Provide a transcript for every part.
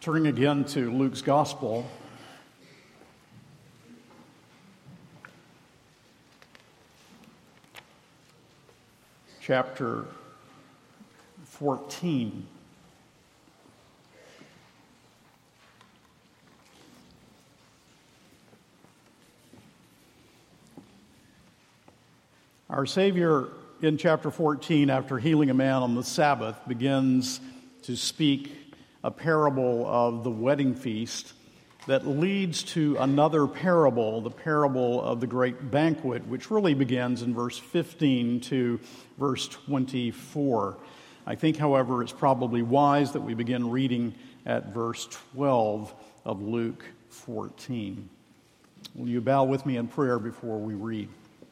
Turning again to Luke's Gospel, chapter 14. Our Savior in chapter 14, after healing a man on the Sabbath, begins to speak a parable of the wedding feast that leads to another parable, the parable of the great banquet, which really begins in verse 15 to verse 24. I think, however, it's probably wise that we begin reading at verse 12 of Luke 14. Will you bow with me in prayer before we read?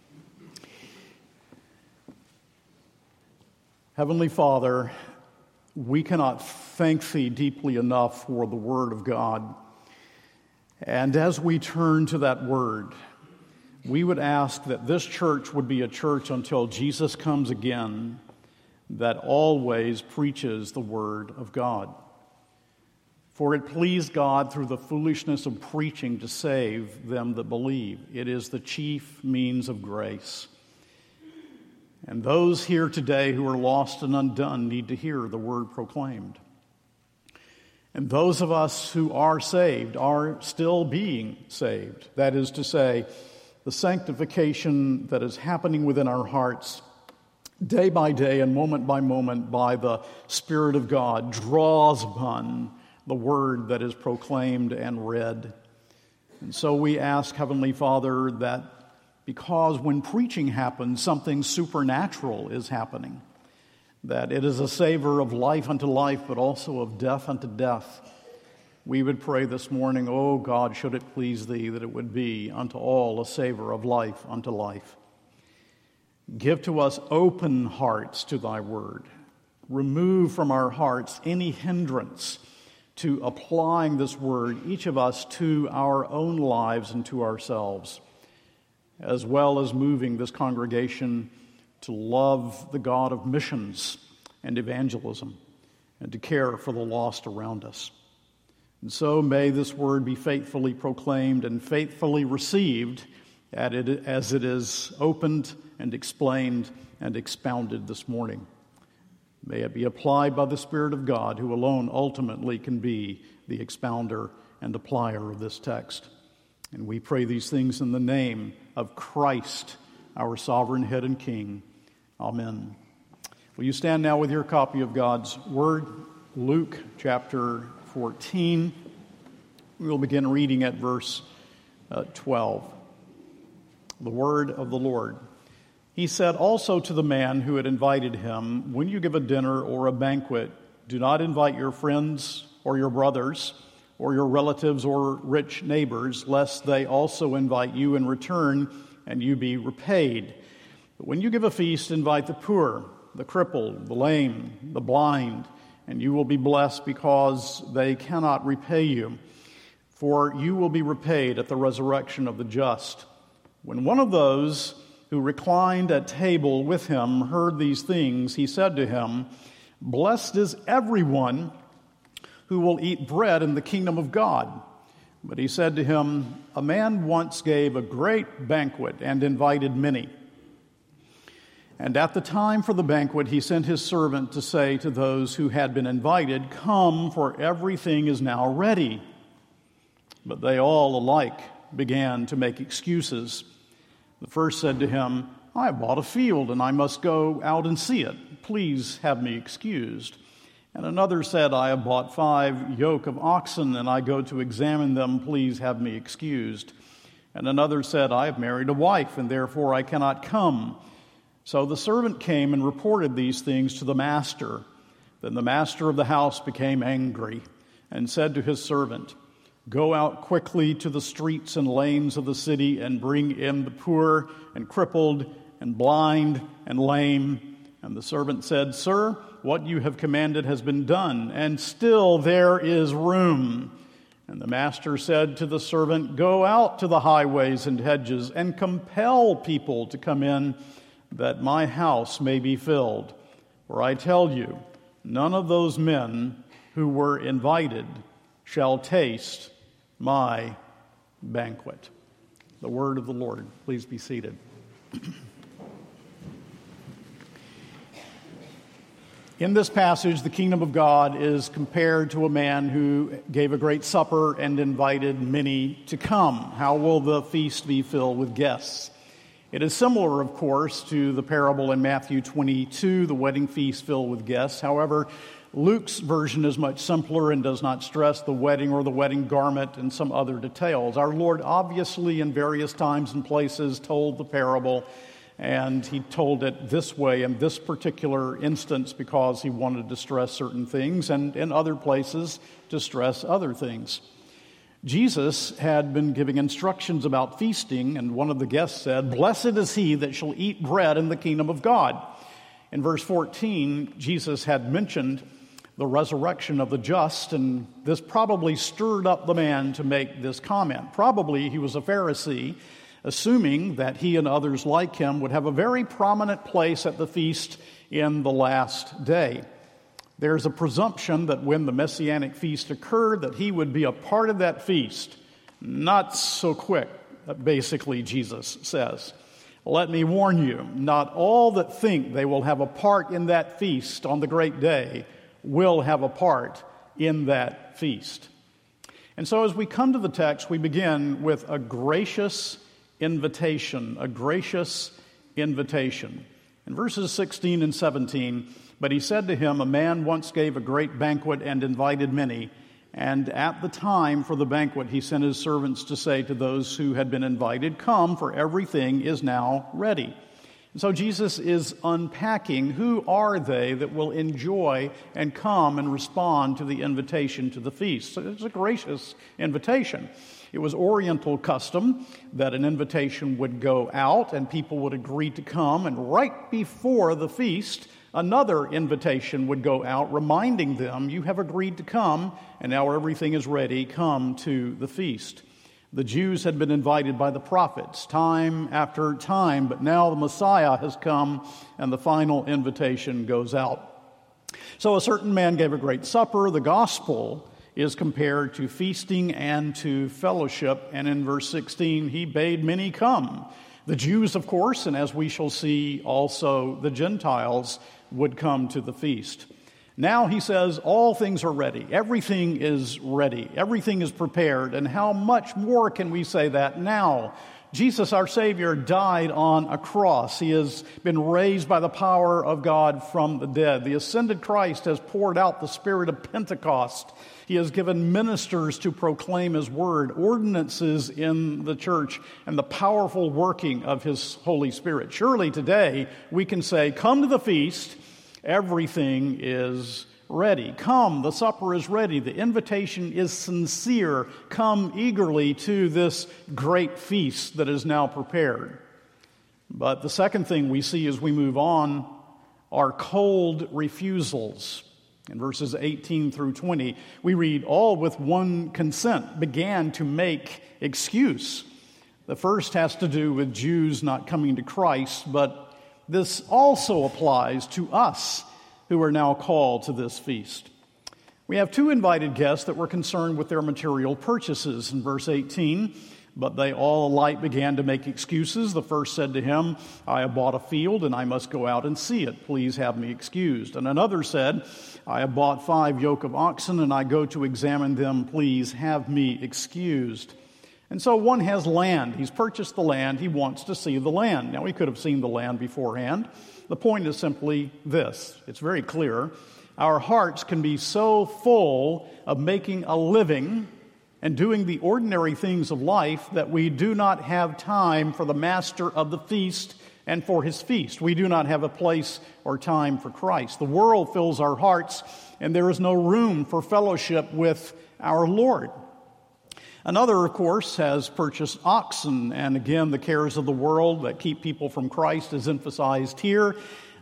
Heavenly Father, we cannot thank Thee deeply enough for the Word of God. And as we turn to that Word, we would ask that this church would be a church until Jesus comes again, that always preaches the Word of God. For it pleased God through the foolishness of preaching to save them that believe. It is the chief means of grace. And those here today who are lost and undone need to hear the word proclaimed. And those of us who are saved are still being saved. That is to say, the sanctification that is happening within our hearts day by day and moment by moment by the Spirit of God draws upon the word that is proclaimed and read. And so we ask, Heavenly Father, that because when preaching happens, something supernatural is happening. That it is a savor of life unto life, but also of death unto death. We would pray this morning, oh God, should it please Thee, that it would be unto all a savor of life unto life. Give to us open hearts to Thy word. Remove from our hearts any hindrance to applying this word, each of us, to our own lives and to ourselves, as well as moving this congregation to love the God of missions and evangelism and to care for the lost around us. And so may this word be faithfully proclaimed and faithfully received as it is opened and explained and expounded this morning. May it be applied by the Spirit of God, who alone ultimately can be the expounder and applier of this text. And we pray these things in the name of Christ, our sovereign head and king. Amen. Will you stand now with your copy of God's Word? Luke chapter 14. We will begin reading at verse 12. The word of the Lord. He said also to the man who had invited him, "When you give a dinner or a banquet, do not invite your friends or your brothers or your relatives or rich neighbors, lest they also invite you in return and you be repaid. But when you give a feast, invite the poor, the crippled, the lame, the blind, and you will be blessed because they cannot repay you. For you will be repaid at the resurrection of the just." When one of those who reclined at table with him heard these things, he said to him, "Blessed is everyone who will eat bread in the kingdom of God." But he said to him, "A man once gave a great banquet and invited many. And at the time for the banquet, he sent his servant to say to those who had been invited, 'Come, for everything is now ready.' But they all alike began to make excuses. The first said to him, 'I have bought a field and I must go out and see it. Please have me excused.' And another said, 'I have bought 5 yoke of oxen, and I go to examine them. Please have me excused.' And another said, 'I have married a wife, and therefore I cannot come.' So the servant came and reported these things to the master. Then the master of the house became angry and said to his servant, 'Go out quickly to the streets and lanes of the city and bring in the poor and crippled and blind and lame.' And the servant said, 'Sir, what you have commanded has been done, and still there is room.' And the master said to the servant, 'Go out to the highways and hedges and compel people to come in, that my house may be filled. For I tell you, none of those men who were invited shall taste my banquet. The word of the Lord. Please be seated. In this passage, the kingdom of God is compared to a man who gave a great supper and invited many to come. How will the feast be filled with guests? It is similar, of course, to the parable in Matthew 22, the wedding feast filled with guests. However, Luke's version is much simpler and does not stress the wedding or the wedding garment and some other details. Our Lord obviously in various times and places told the parable, and he told it this way in this particular instance because he wanted to stress certain things, and in other places to stress other things. Jesus had been giving instructions about feasting, and one of the guests said, "Blessed is he that shall eat bread in the kingdom of God." In verse 14, Jesus had mentioned the resurrection of the just, and this probably stirred up the man to make this comment. Probably he was a Pharisee, assuming that he and others like him would have a very prominent place at the feast in the last day. There's a presumption that when the Messianic feast occurred, that he would be a part of that feast. Not so quick, basically, Jesus says. Let me warn you, not all that think they will have a part in that feast on the great day will have a part in that feast. And so as we come to the text, we begin with a gracious invitation, In verses 16 and 17, "But he said to him, a man once gave a great banquet and invited many. And at the time for the banquet, he sent his servants to say to those who had been invited, 'Come, for everything is now ready.'" And so Jesus is unpacking who are they that will enjoy and come and respond to the invitation to the feast. So it's a gracious invitation. It was Oriental custom that an invitation would go out and people would agree to come, and right before the feast, another invitation would go out reminding them, "You have agreed to come, and now everything is ready. Come to the feast." The Jews had been invited by the prophets time after time, but now the Messiah has come and the final invitation goes out. So a certain man gave a great supper. The gospel is compared to feasting and to fellowship, and in verse 16, he bade many come. The Jews, of course, and as we shall see, also the Gentiles would come to the feast. Now he says all things are ready. Everything is ready. Everything is prepared. And how much more can we say that now? Jesus, our Savior, died on a cross. He has been raised by the power of God from the dead. The ascended Christ has poured out the Spirit of Pentecost. He has given ministers to proclaim His word, ordinances in the church, and the powerful working of His Holy Spirit. Surely today we can say, "Come to the feast. Everything is ready. Come, the supper is ready. The invitation is sincere. Come eagerly to this great feast that is now prepared." But the second thing we see as we move on are cold refusals. In verses 18 through 20, we read, "All with one consent began to make excuse." The first has to do with Jews not coming to Christ, but this also applies to us who are now called to this feast. We have two invited guests that were concerned with their material purchases. In verse 18, "But they all alike began to make excuses. The first said to him, 'I have bought a field and I must go out and see it. Please have me excused.' And another said, 'I have bought 5 yoke of oxen and I go to examine them. Please have me excused.'" And so one has land. He's purchased the land. He wants to see the land. Now, he could have seen the land beforehand. The point is simply this. It's very clear. Our hearts can be so full of making a living and doing the ordinary things of life that we do not have time for the master of the feast and for his feast. We do not have a place or time for Christ. The world fills our hearts, and there is no room for fellowship with our Lord. Another, of course, has purchased oxen, and again, the cares of the world that keep people from Christ is emphasized here.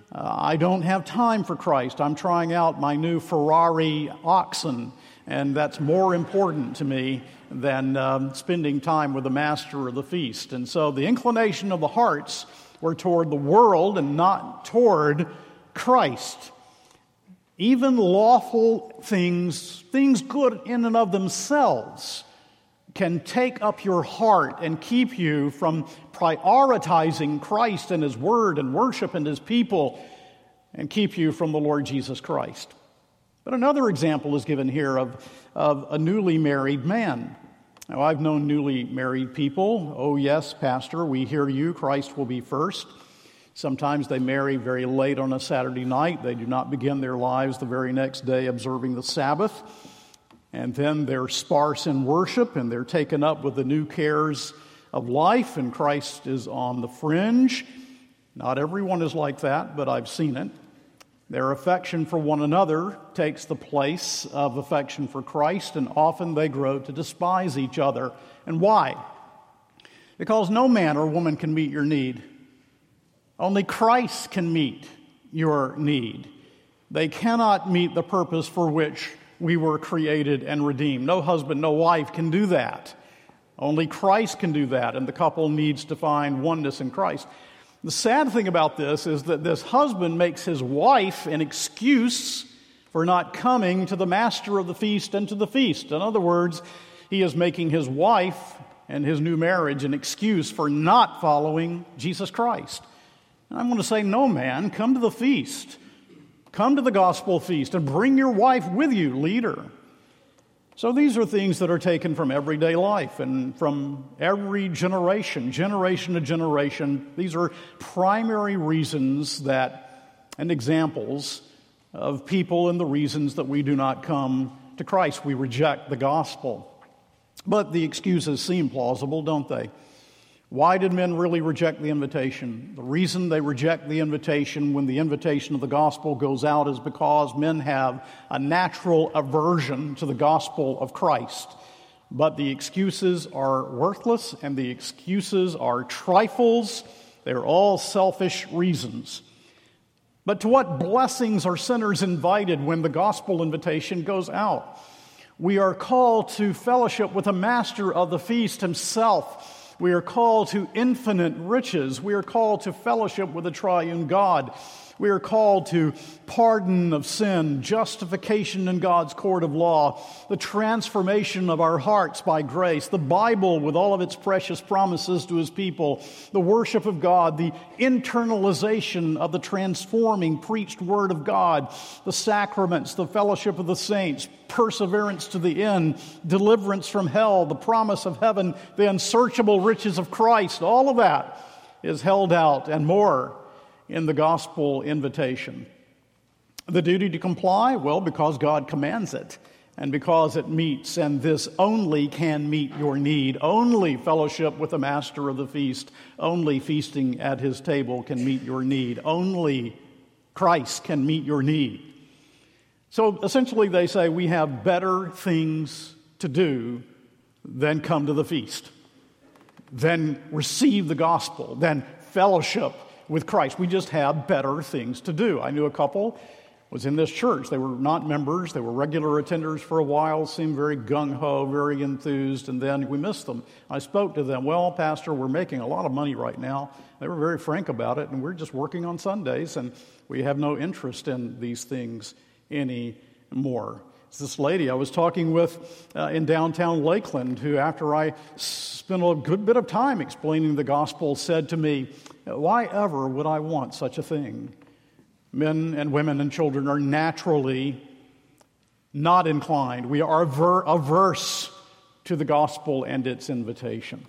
I don't have time for Christ. I'm trying out my new Ferrari oxen, and that's more important to me than spending time with the master of the feast. And so the inclination of the hearts were toward the world and not toward Christ. even lawful things good in and of themselves, can take up your heart and keep you from prioritizing Christ and His Word and worship and His people, and keep you from the Lord Jesus Christ. But another example is given here of a newly married man. Now, I've known newly married people. Oh, yes, Pastor, we hear you. Christ will be first. Sometimes they marry very late on a Saturday night. They do not begin their lives the very next day observing the Sabbath. And then they're sparse in worship, and they're taken up with the new cares of life, and Christ is on the fringe. Not everyone is like that, but I've seen it. Their affection for one another takes the place of affection for Christ, and often they grow to despise each other. And why? Because no man or woman can meet your need. Only Christ can meet your need. They cannot meet the purpose for which we were created and redeemed. No husband, no wife can do that. Only Christ can do that, and the couple needs to find oneness in Christ. The sad thing about this is that this husband makes his wife an excuse for not coming to the master of the feast and to the feast. In other words, he is making his wife and his new marriage an excuse for not following Jesus Christ. And I want to say, no, man, come to the feast. Come to the gospel feast and bring your wife with you, lead her. So these are things that are taken from everyday life and from every generation to generation. These are primary reasons and examples of people and the reasons that we do not come to Christ. We reject the gospel. But the excuses seem plausible, don't they? Why did men really reject the invitation? The reason they reject the invitation when the invitation of the gospel goes out is because men have a natural aversion to the gospel of Christ. But the excuses are worthless, and the excuses are trifles. They're all selfish reasons. But to what blessings are sinners invited when the gospel invitation goes out? We are called to fellowship with the master of the feast himself. We are called to infinite riches. We are called to fellowship with the triune God. We are called to pardon of sin, justification in God's court of law, the transformation of our hearts by grace, the Bible with all of its precious promises to His people, the worship of God, the internalization of the transforming preached Word of God, the sacraments, the fellowship of the saints, perseverance to the end, deliverance from hell, the promise of heaven, the unsearchable riches of Christ. All of that is held out and more in the gospel invitation. The duty to comply? Well, because God commands it, and because it meets, and this only can meet your need. Only fellowship with the master of the feast, only feasting at his table can meet your need. Only Christ can meet your need. So essentially they say we have better things to do than come to the feast, than receive the gospel, than fellowship with Christ. We just have better things to do. I knew a couple was in this church. They were not members. They were regular attenders for a while, seemed very gung-ho, very enthused, and then we missed them. I spoke to them. Well, Pastor, we're making a lot of money right now. They were very frank about it, and we're just working on Sundays, and we have no interest in these things anymore. It's this lady I was talking with in downtown Lakeland who, after I spent a good bit of time explaining the gospel, said to me, "Why ever would I want such a thing?" Men and women and children are naturally not inclined. We are averse to the gospel and its invitation.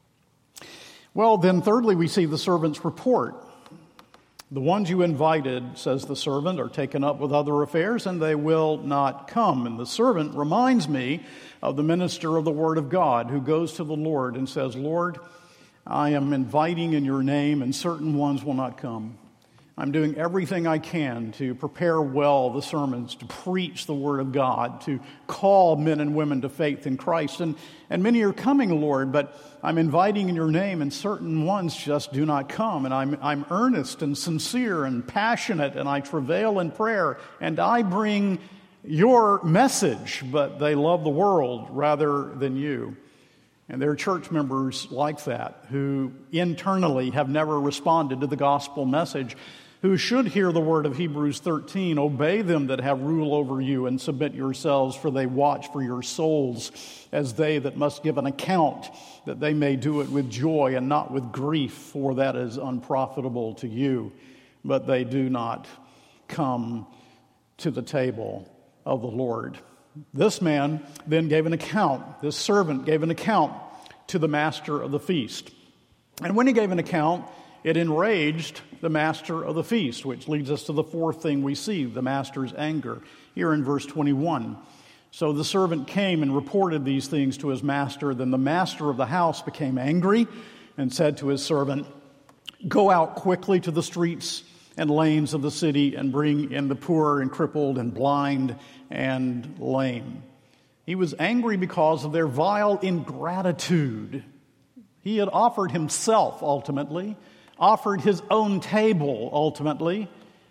Well, then thirdly, we see the servant's report. The ones you invited, says the servant, are taken up with other affairs, and they will not come. And the servant reminds me of the minister of the Word of God who goes to the Lord and says, "Lord, I am inviting in your name, and certain ones will not come. I'm doing everything I can to prepare well the sermons, to preach the Word of God, to call men and women to faith in Christ. And many are coming, Lord, but I'm inviting in your name, and certain ones just do not come. And I'm earnest and sincere and passionate, and I travail in prayer, and I bring your message, but they love the world rather than you." And there are church members like that who internally have never responded to the gospel message. who should hear the word of Hebrews 13, obey them that have rule over you and submit yourselves, for they watch for your souls as they that must give an account, that they may do it with joy and not with grief, for that is unprofitable to you. But they do not come to the table of the Lord. This man then gave an account, this servant gave an account to the master of the feast. And when he gave an account, it enraged the master of the feast, which leads us to the fourth thing we see, the master's anger, here in verse 21. So the servant came and reported these things to his master. Then the master of the house became angry and said to his servant, go out quickly to the streets and lanes of the city and bring in the poor and crippled and blind and lame. He was angry because of their vile ingratitude. He had offered himself ultimately, offered his own table ultimately.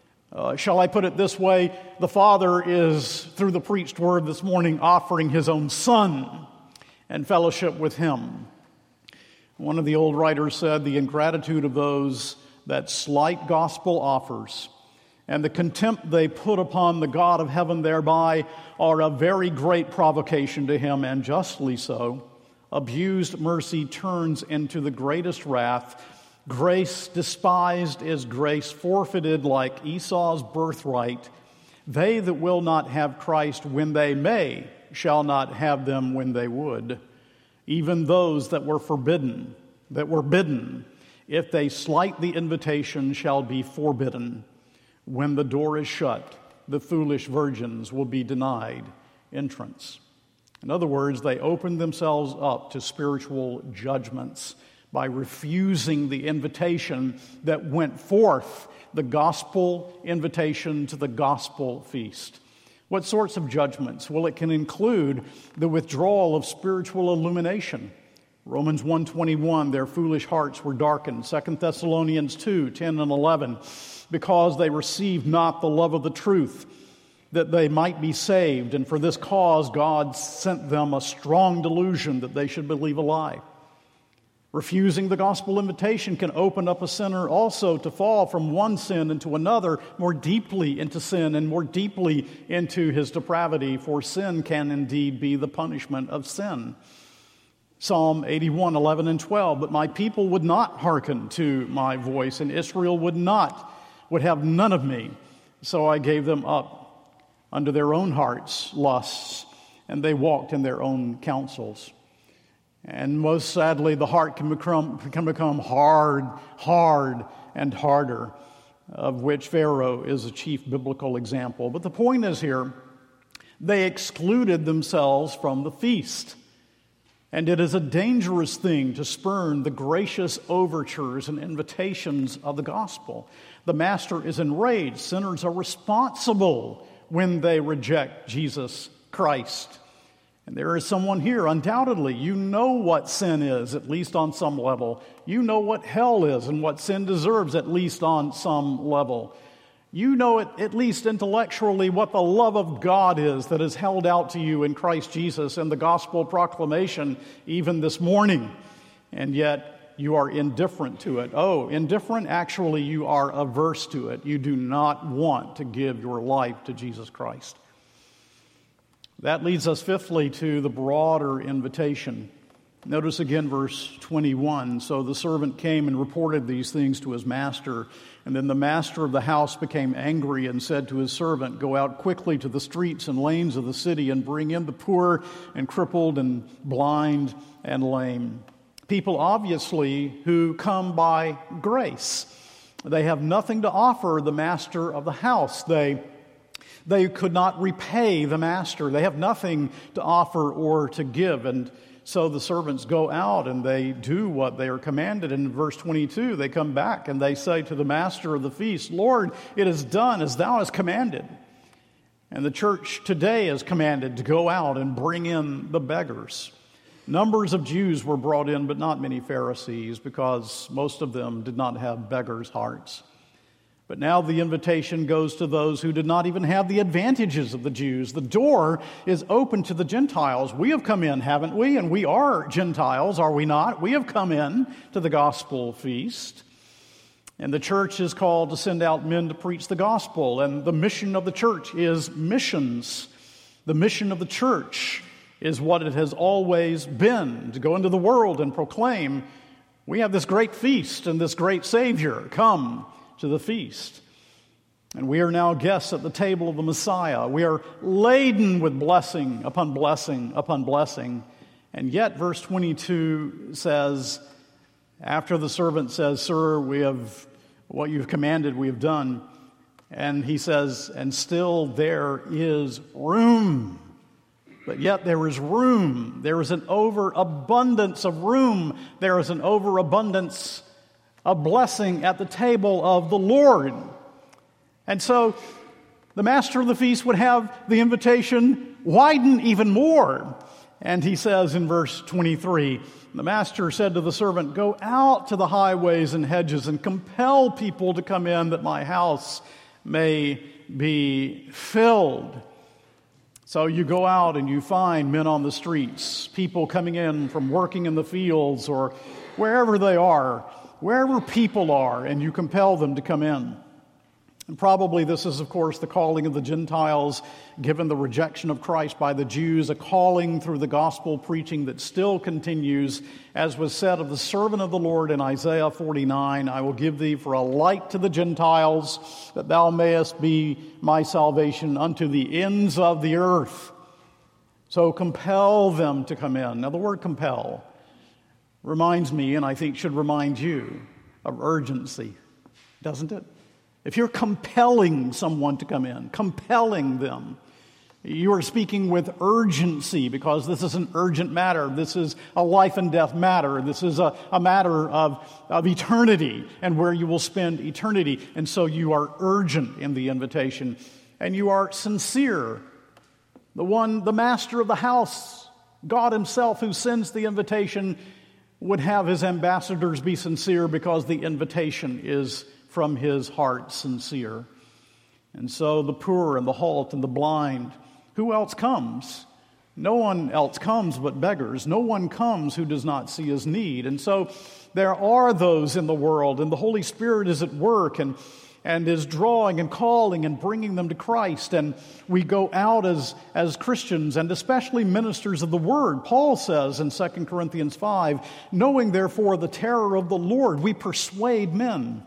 Shall I put it this way? The Father is, through the preached word this morning, offering his own Son and fellowship with him. One of the old writers said, the ingratitude of those that slight gospel offers and the contempt they put upon the God of heaven thereby are a very great provocation to him, and justly so. Abused mercy turns into the greatest wrath. Grace despised is grace forfeited like Esau's birthright. They that will not have Christ when they may shall not have them when they would. Even those that were forbidden, that were bidden, if they slight the invitation, shall be forbidden. When the door is shut, the foolish virgins will be denied entrance. In other words, they opened themselves up to spiritual judgments by refusing the invitation that went forth, the gospel invitation to the gospel feast. What sorts of judgments? Well, it can include the withdrawal of spiritual illumination. Romans 1:21, their foolish hearts were darkened. 2 Thessalonians 2:10 and 11, because they received not the love of the truth, that they might be saved. And for this cause God sent them a strong delusion that they should believe a lie. Refusing the gospel invitation can open up a sinner also to fall from one sin into another, more deeply into sin and more deeply into his depravity, for sin can indeed be the punishment of sin. Psalm 81:11 and 12, but my people would not hearken to my voice, and Israel would have none of me. So I gave them up unto their own hearts' lusts, and they walked in their own counsels. And most sadly, the heart can become hard and harder, of which Pharaoh is a chief biblical example. But the point is here, they excluded themselves from the feast. And it is a dangerous thing to spurn the gracious overtures and invitations of the gospel. The master is enraged. Sinners are responsible when they reject Jesus Christ. And there is someone here, undoubtedly, you know what sin is, at least on some level. You know what hell is and what sin deserves, at least on some level. You know it, at least intellectually, what the love of God is that is held out to you in Christ Jesus in the gospel proclamation even this morning. And yet you are indifferent to it. Oh, indifferent? Actually, you are averse to it. You do not want to give your life to Jesus Christ. That leads us fifthly to the broader invitation. Notice again verse 21. So the servant came and reported these things to his master. And then the master of the house became angry and said to his servant, go out quickly to the streets and lanes of the city and bring in the poor and crippled and blind and lame. People obviously who come by grace. They have nothing to offer the master of the house. They could not repay the master. They have nothing to offer or to give. And so the servants go out and they do what they are commanded. In verse 22, they come back and they say to the master of the feast, Lord, it is done as thou hast commanded. And the church today is commanded to go out and bring in the beggars. Numbers of Jews were brought in, but not many Pharisees, because most of them did not have beggars' hearts. But now the invitation goes to those who did not even have the advantages of the Jews. The door is open to the Gentiles. We have come in, haven't we? And we are Gentiles, are we not? We have come in to the gospel feast. And the church is called to send out men to preach the gospel. And the mission of the church is missions. The mission of the church is what it has always been, to go into the world and proclaim, we have this great feast and this great Savior. Come to the feast. And we are now guests at the table of the Messiah. We are laden with blessing upon blessing upon blessing. And yet, verse 22 says, after the servant says, Sir, we have what you've commanded, we have done. And he says, and still there is room. But yet there is room. There is an overabundance of room. There is an overabundance of blessing at the table of the Lord. And so the master of the feast would have the invitation widen even more. And he says in verse 23, the master said to the servant, Go out to the highways and hedges and compel people to come in that my house may be filled. So you go out and you find men on the streets, people coming in from working in the fields or wherever they are, wherever people are, and you compel them to come in. And probably this is, of course, the calling of the Gentiles, given the rejection of Christ by the Jews, a calling through the gospel preaching that still continues, as was said of the servant of the Lord in Isaiah 49, I will give thee for a light to the Gentiles, that thou mayest be my salvation unto the ends of the earth. So compel them to come in. Now the word compel reminds me, and I think should remind you, of urgency, doesn't it? If you're compelling someone to come in, compelling them, you are speaking with urgency because this is an urgent matter. This is a life and death matter. This is a matter of eternity and where you will spend eternity. And so you are urgent in the invitation and you are sincere. The master of the house, God himself who sends the invitation, would have his ambassadors be sincere because the invitation is from his heart sincere. And so the poor and the halt and the blind, who else comes? No one else comes but beggars. No one comes who does not see his need. And so there are those in the world, and the Holy Spirit is at work and is drawing and calling and bringing them to Christ. And we go out as Christians and especially ministers of the Word. Paul says in 2 Corinthians 5, knowing therefore the terror of the Lord, we persuade men.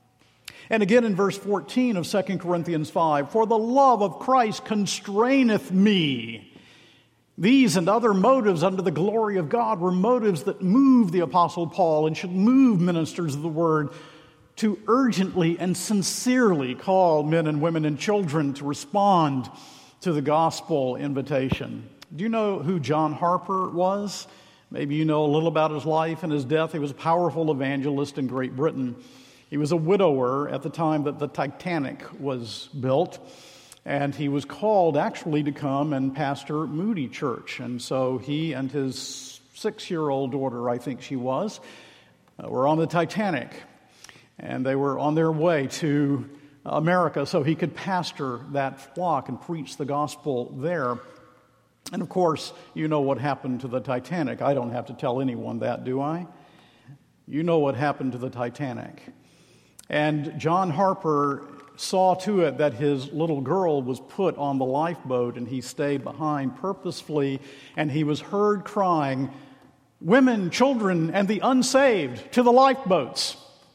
And again in verse 14 of 2 Corinthians 5, for the love of Christ constraineth me. These and other motives unto the glory of God were motives that moved the Apostle Paul and should move ministers of the Word to urgently and sincerely call men and women and children to respond to the gospel invitation. Do you know who John Harper was? Maybe you know a little about his life and his death. He was a powerful evangelist in Great Britain. He was a widower at the time that the Titanic was built, and he was called actually to come and pastor Moody Church. And so he and his 6-year-old daughter, I think she was, were on the Titanic, and they were on their way to America so he could pastor that flock and preach the gospel there. And of course, you know what happened to the Titanic. I don't have to tell anyone that, do I? You know what happened to the Titanic. And John Harper saw to it that his little girl was put on the lifeboat, and he stayed behind purposefully, and he was heard crying, women, children, and the unsaved to the lifeboats.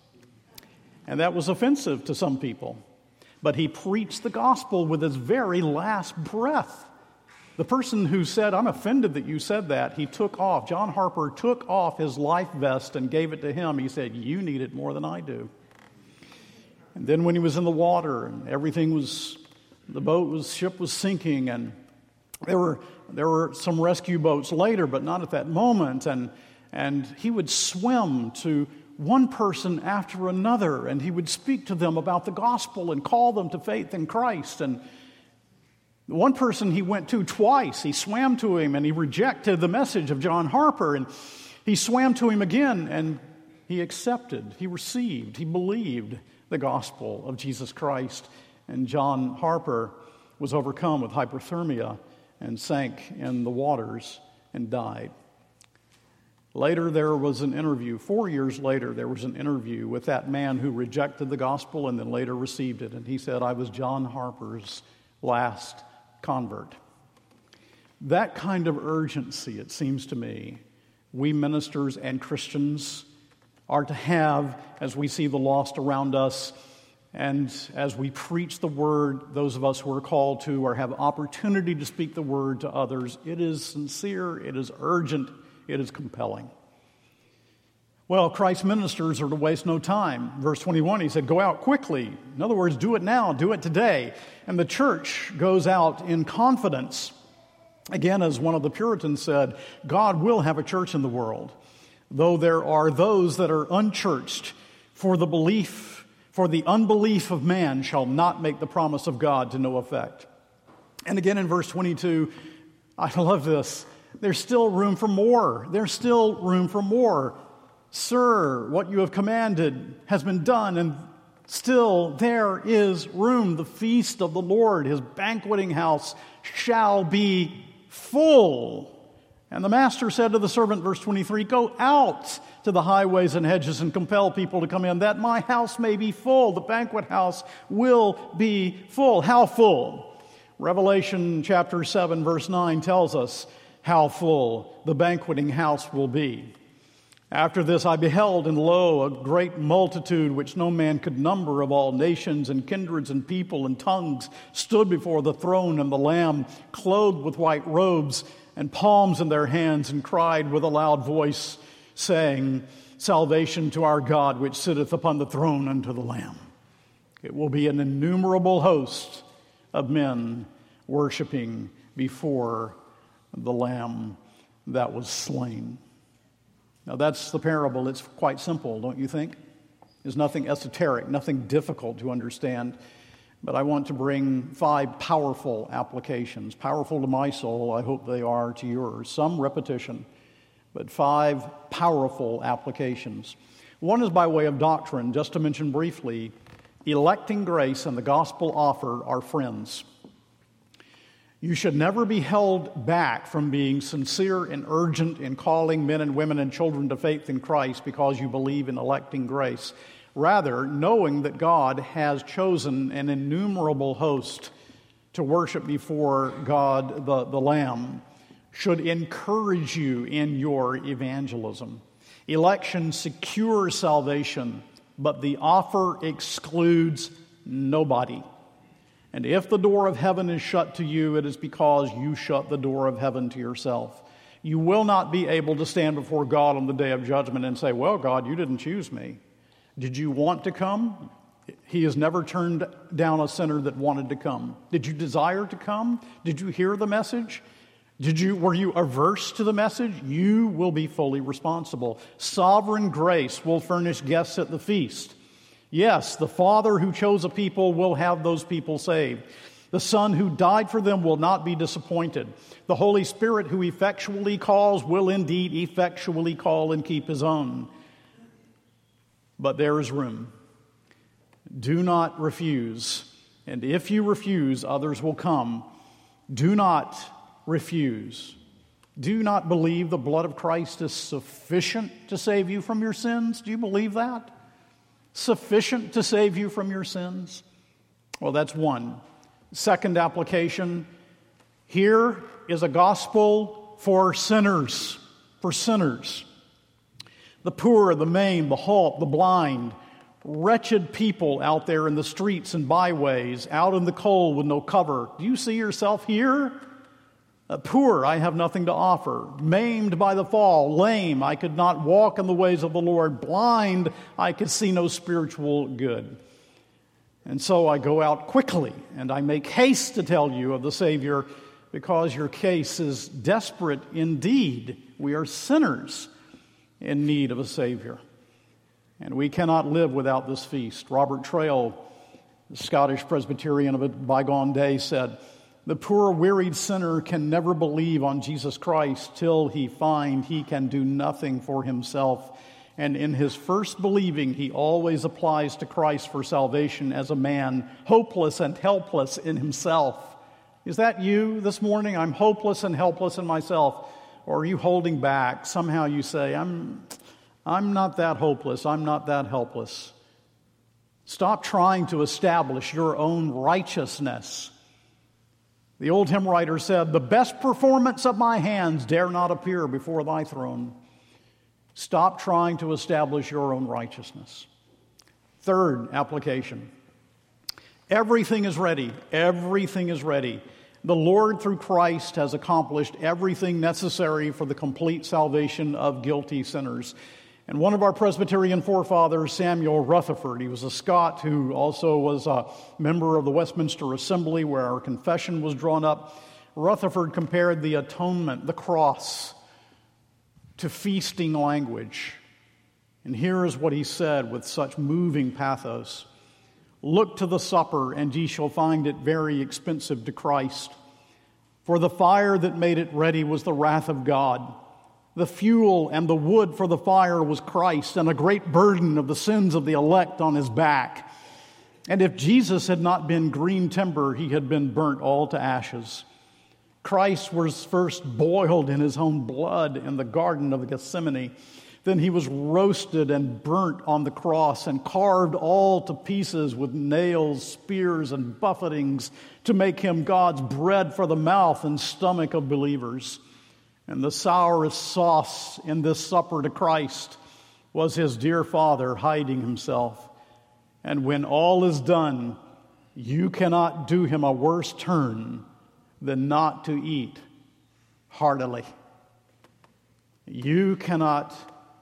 And that was offensive to some people. But he preached the gospel with his very last breath. The person who said, I'm offended that you said that, John Harper took off his life vest and gave it to him. He said, you need it more than I do. And then when he was in the water and ship was sinking, and there were some rescue boats later, but not at that moment, and he would swim to one person after another, and he would speak to them about the gospel and call them to faith in Christ. And the one person he went to twice, he swam to him and he rejected the message of John Harper, and he swam to him again and he accepted, he received, he believed the gospel of Jesus Christ. And John Harper was overcome with hypothermia and sank in the waters and died. Later, there was an interview. 4 years later, there was an interview with that man who rejected the gospel and then later received it. And he said, I was John Harper's last convert. That kind of urgency, it seems to me, we ministers and Christians are to have as we see the lost around us and as we preach the word, those of us who are called to or have opportunity to speak the word to others. It is sincere, it is urgent, it is compelling. Well, Christ's ministers are to waste no time. Verse 21, he said, go out quickly. In other words, do it now, do it today. And the church goes out in confidence. Again, as one of the Puritans said, God will have a church in the world, though there are those that are unchurched, for the unbelief of man shall not make the promise of God to no effect. And again in verse 22, I love this. There's still room for more. There's still room for more. Sir, what you have commanded has been done, and still there is room. The feast of the Lord, his banqueting house, shall be full. And the master said to the servant, verse 23, go out to the highways and hedges and compel people to come in, that my house may be full. The banquet house will be full. How full? Revelation chapter 7, verse 9 tells us how full the banqueting house will be. After this I beheld, and lo, a great multitude which no man could number, of all nations and kindreds and people and tongues, stood before the throne and the Lamb, clothed with white robes and palms in their hands, and cried with a loud voice, saying, salvation to our God which sitteth upon the throne and to the Lamb. It will be an innumerable host of men worshiping before the Lamb that was slain. Now that's the parable. It's quite simple, don't you think? There's nothing esoteric, nothing difficult to understand. But I want to bring 5 powerful applications. Powerful to my soul, I hope they are to yours. Some repetition, but 5 powerful applications. One is by way of doctrine, just to mention briefly, electing grace and the gospel offer are friends. You should never be held back from being sincere and urgent in calling men and women and children to faith in Christ because you believe in electing grace. Rather, knowing that God has chosen an innumerable host to worship before God, the Lamb, should encourage you in your evangelism. Election secures salvation, but the offer excludes nobody. And if the door of heaven is shut to you, it is because you shut the door of heaven to yourself. You will not be able to stand before God on the day of judgment and say, well, God, you didn't choose me. Did you want to come? He has never turned down a sinner that wanted to come. Did you desire to come? Did you hear the message? Were you averse to the message? You will be fully responsible. Sovereign grace will furnish guests at the feast. Yes, the Father who chose a people will have those people saved. The Son who died for them will not be disappointed. The Holy Spirit who effectually calls will indeed effectually call and keep his own. But there is room. Do not refuse. And if you refuse, others will come. Do not refuse. Do not believe the blood of Christ is sufficient to save you from your sins. Do you believe that? Sufficient to save you from your sins? Well, that's one. Second application, here is a gospel for sinners. For sinners. The poor, the maimed, the halt, the blind, wretched people out there in the streets and byways, out in the cold with no cover. Do you see yourself here? Poor, I have nothing to offer. Maimed by the fall, lame, I could not walk in the ways of the Lord. Blind, I could see no spiritual good. And so I go out quickly, and I make haste to tell you of the Savior, because your case is desperate indeed. We are sinners in need of a Savior. And we cannot live without this feast. Robert Trail, the Scottish Presbyterian of a bygone day, said, the poor, wearied sinner can never believe on Jesus Christ till he find he can do nothing for himself. And in his first believing, he always applies to Christ for salvation as a man, hopeless and helpless in himself. Is that you this morning? I'm hopeless and helpless in myself. Or are you holding back? Somehow you say, I'm not that hopeless. I'm not that helpless. Stop trying to establish your own righteousness. The old hymn writer said, "The best performance of my hands dare not appear before thy throne." Stop trying to establish your own righteousness. Third application. Everything is ready. Everything is ready. The Lord, through Christ, has accomplished everything necessary for the complete salvation of guilty sinners. And one of our Presbyterian forefathers, Samuel Rutherford, he was a Scot who also was a member of the Westminster Assembly where our confession was drawn up. Rutherford compared the atonement, the cross, to feasting language. And here is what he said with such moving pathos. "Look to the supper, and ye shall find it very expensive to Christ. For the fire that made it ready was the wrath of God. The fuel and the wood for the fire was Christ, and a great burden of the sins of the elect on his back. And if Jesus had not been green timber, he had been burnt all to ashes. Christ was first boiled in his own blood in the Garden of Gethsemane. Then he was roasted and burnt on the cross and carved all to pieces with nails, spears, and buffetings to make him God's bread for the mouth and stomach of believers. And the sourest sauce in this supper to Christ was his dear Father hiding himself. And when all is done, you cannot do him a worse turn than not to eat heartily." You cannot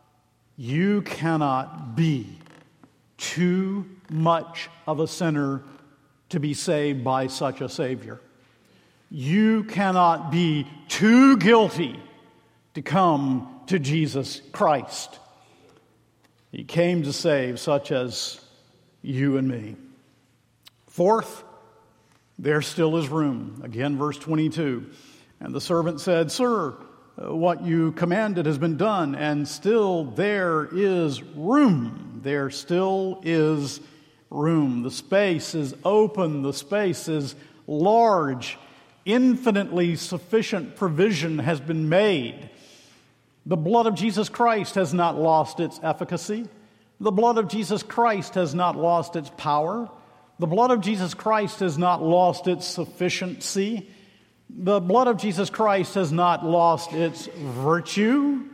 be too much of a sinner to be saved by such a Savior. You cannot be too guilty to come to Jesus Christ. He came to save such as you and me. Fourth, there still is room. Again, verse 22. "And the servant said, Sir, what you commanded has been done, and still there is room." There still is room. The space is open. The space is large. Infinitely sufficient provision has been made. The blood of Jesus Christ has not lost its efficacy. The blood of Jesus Christ has not lost its power. The blood of Jesus Christ has not lost its sufficiency. The blood of Jesus Christ has not lost its virtue.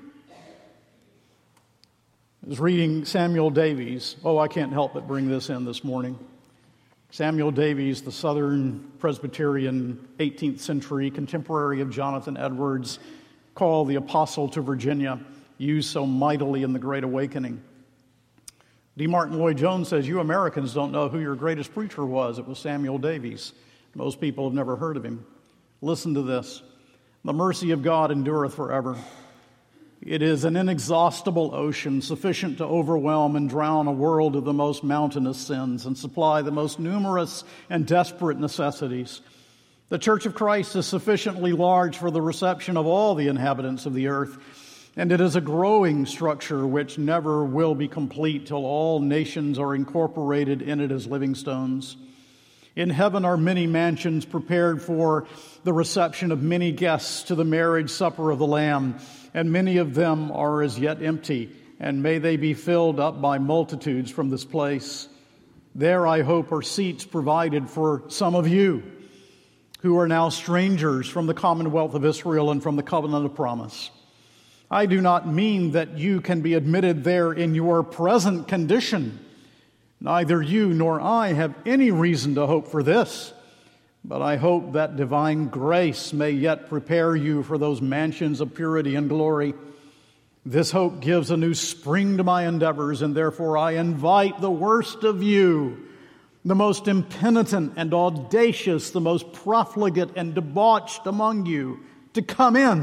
I was reading Samuel Davies. I can't help but bring this in this morning. Samuel Davies, the Southern Presbyterian 18th century contemporary of Jonathan Edwards, called the Apostle to Virginia, used so mightily in the Great Awakening. D. Martin Lloyd-Jones says, "You Americans don't know who your greatest preacher was. It was Samuel Davies. Most people have never heard of him." Listen to this. "The mercy of God endureth forever. It is an inexhaustible ocean, sufficient to overwhelm and drown a world of the most mountainous sins and supply the most numerous and desperate necessities. The Church of Christ is sufficiently large for the reception of all the inhabitants of the earth, and it is a growing structure which never will be complete till all nations are incorporated in it as living stones. In heaven are many mansions prepared for the reception of many guests to the marriage supper of the Lamb, and many of them are as yet empty, and may they be filled up by multitudes from this place. There, I hope, are seats provided for some of you who are now strangers from the commonwealth of Israel and from the covenant of promise. I do not mean that you can be admitted there in your present condition. Neither you nor I have any reason to hope for this, but I hope that divine grace may yet prepare you for those mansions of purity and glory. This hope gives a new spring to my endeavors, and therefore I invite the worst of you, the most impenitent and audacious, the most profligate and debauched among you, to come in.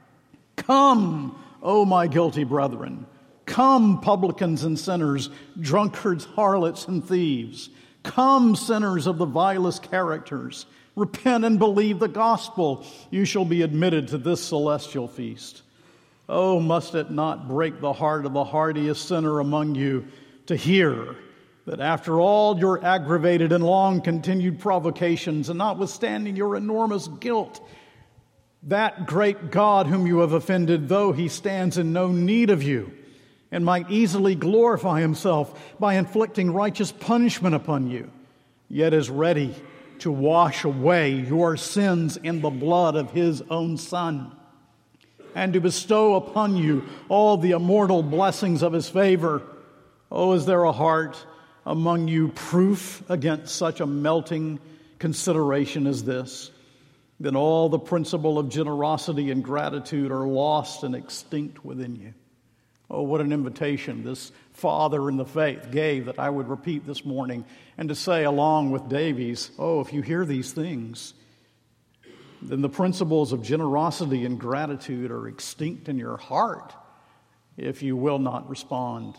Come, O my guilty brethren. Come, publicans and sinners, drunkards, harlots, and thieves. Come, sinners of the vilest characters. Repent and believe the gospel. You shall be admitted to this celestial feast. Oh, must it not break the heart of the hardiest sinner among you to hear that after all your aggravated and long-continued provocations, and notwithstanding your enormous guilt, That great God whom you have offended, though he stands in no need of you, and might easily glorify himself by inflicting righteous punishment upon you, yet is ready to wash away your sins in the blood of his own Son, and to bestow upon you all the immortal blessings of his favor. Oh, is there a heart among you proof against such a melting consideration as this? Then all the principle of generosity and gratitude are lost and extinct within you. Oh, what an invitation this father in the faith gave that I would repeat this morning, and to say along with Davies, oh, if you hear these things, then the principles of generosity and gratitude are extinct in your heart if you will not respond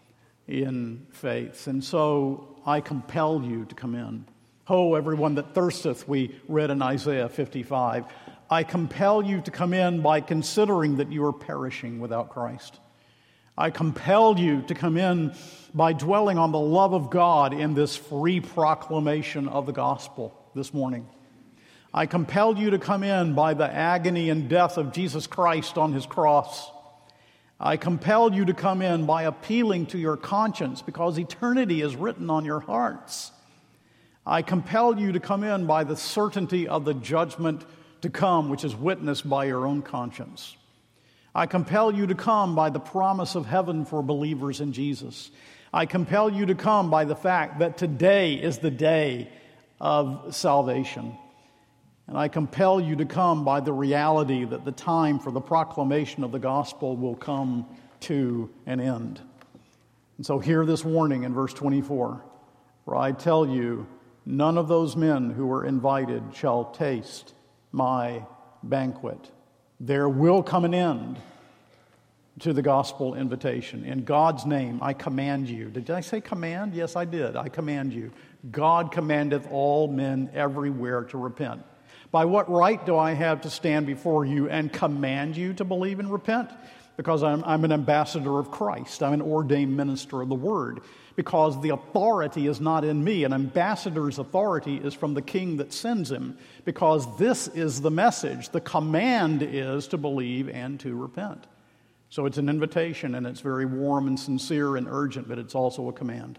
in faith. And so I compel you to come in. Ho, everyone that thirsteth, we read in Isaiah 55. I compel you to come in by considering that you are perishing without Christ. I compel you to come in by dwelling on the love of God in this free proclamation of the gospel this morning. I compel you to come in by the agony and death of Jesus Christ on his cross. I compel you to come in by appealing to your conscience because eternity is written on your hearts. I compel you to come in by the certainty of the judgment to come, which is witnessed by your own conscience. I compel you to come by the promise of heaven for believers in Jesus. I compel you to come by the fact that today is the day of salvation. And I compel you to come by the reality that the time for the proclamation of the gospel will come to an end. And so hear this warning in verse 24, for I tell you, none of those men who were invited shall taste my banquet. There will come an end to the gospel invitation. In God's name, I command you. Did I say command? Yes, I did. I command you. God commandeth all men everywhere to repent. By what right do I have to stand before you and command you to believe and repent? Because I'm an ambassador of Christ. I'm an ordained minister of the word. Because the authority is not in me. An ambassador's authority is from the king that sends him. Because this is the message. The command is to believe and to repent. So it's an invitation, and it's very warm and sincere and urgent, but it's also a command.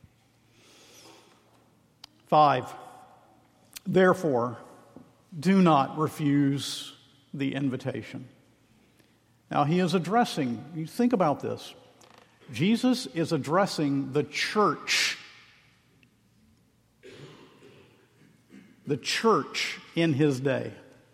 5, therefore, do not refuse the invitation. Now, he is addressing, you think about this, Jesus is addressing the church in his day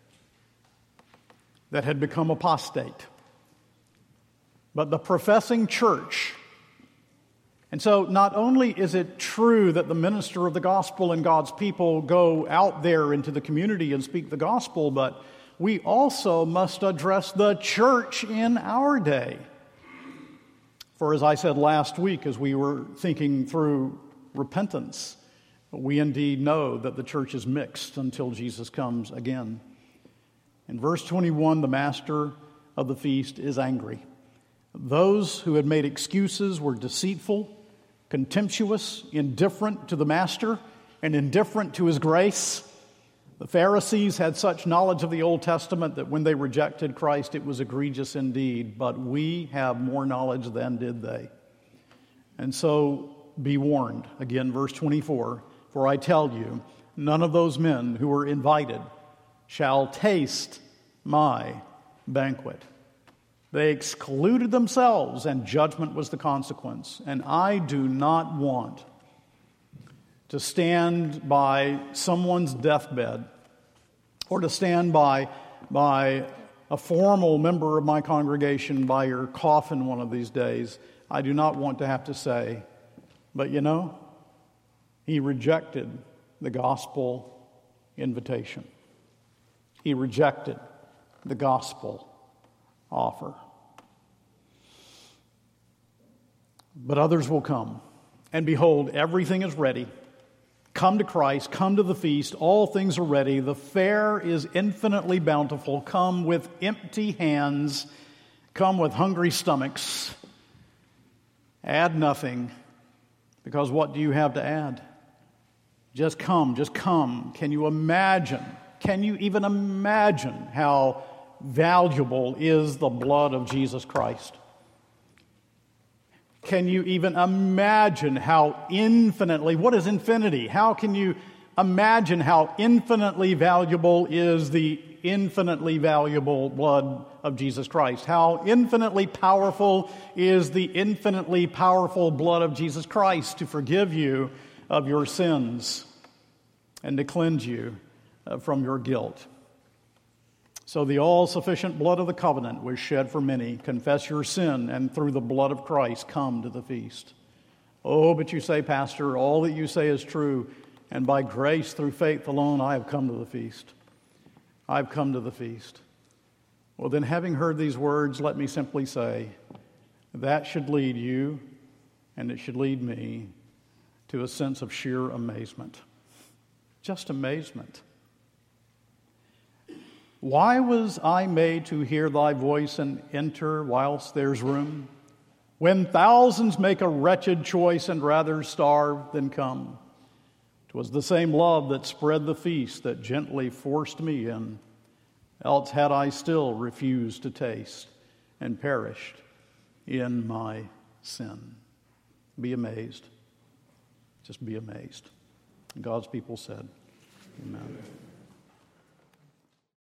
that had become apostate. But the professing church. And so not only is it true that the minister of the gospel and God's people go out there into the community and speak the gospel, but we also must address the church in our day. For as I said last week, as we were thinking through repentance, we indeed know that the church is mixed until Jesus comes again. In verse 21, the master of the feast is angry. Those who had made excuses were deceitful, contemptuous, indifferent to the master, and indifferent to his grace. The Pharisees had such knowledge of the Old Testament that when they rejected Christ, it was egregious indeed. But we have more knowledge than did they. And so be warned. Again, verse 24, for I tell you, none of those men who were invited shall taste my banquet. They excluded themselves, and judgment was the consequence. And I do not want to stand by someone's deathbed or to stand by a formal member of my congregation by your coffin one of these days. I do not want to have to say, but you know, he rejected the gospel invitation. He rejected the gospel offer. But others will come, and behold, everything is ready. Come to Christ, come to the feast, all things are ready. The fare is infinitely bountiful. Come with empty hands, come with hungry stomachs. Add nothing, because what do you have to add? Just come, just come. Can you imagine Can you even imagine how valuable is the blood of Jesus Christ? Can you even imagine how infinitely, what is infinity? How can you imagine how infinitely valuable is the infinitely valuable blood of Jesus Christ? How infinitely powerful is the infinitely powerful blood of Jesus Christ to forgive you of your sins and to cleanse you from your guilt? So the all-sufficient blood of the covenant was shed for many. Confess your sin, and through the blood of Christ, come to the feast. Oh, but you say, Pastor, all that you say is true, and by grace through faith alone, I have come to the feast. I've come to the feast. Well, then, having heard these words, let me simply say, that should lead you, and it should lead me, to a sense of sheer amazement. Just amazement. Why was I made to hear thy voice and enter whilst there's room? When thousands make a wretched choice and rather starve than come. 'Twas the same love that spread the feast that gently forced me in. Else had I still refused to taste and perished in my sin. Be amazed. Just be amazed. And God's people said, Amen.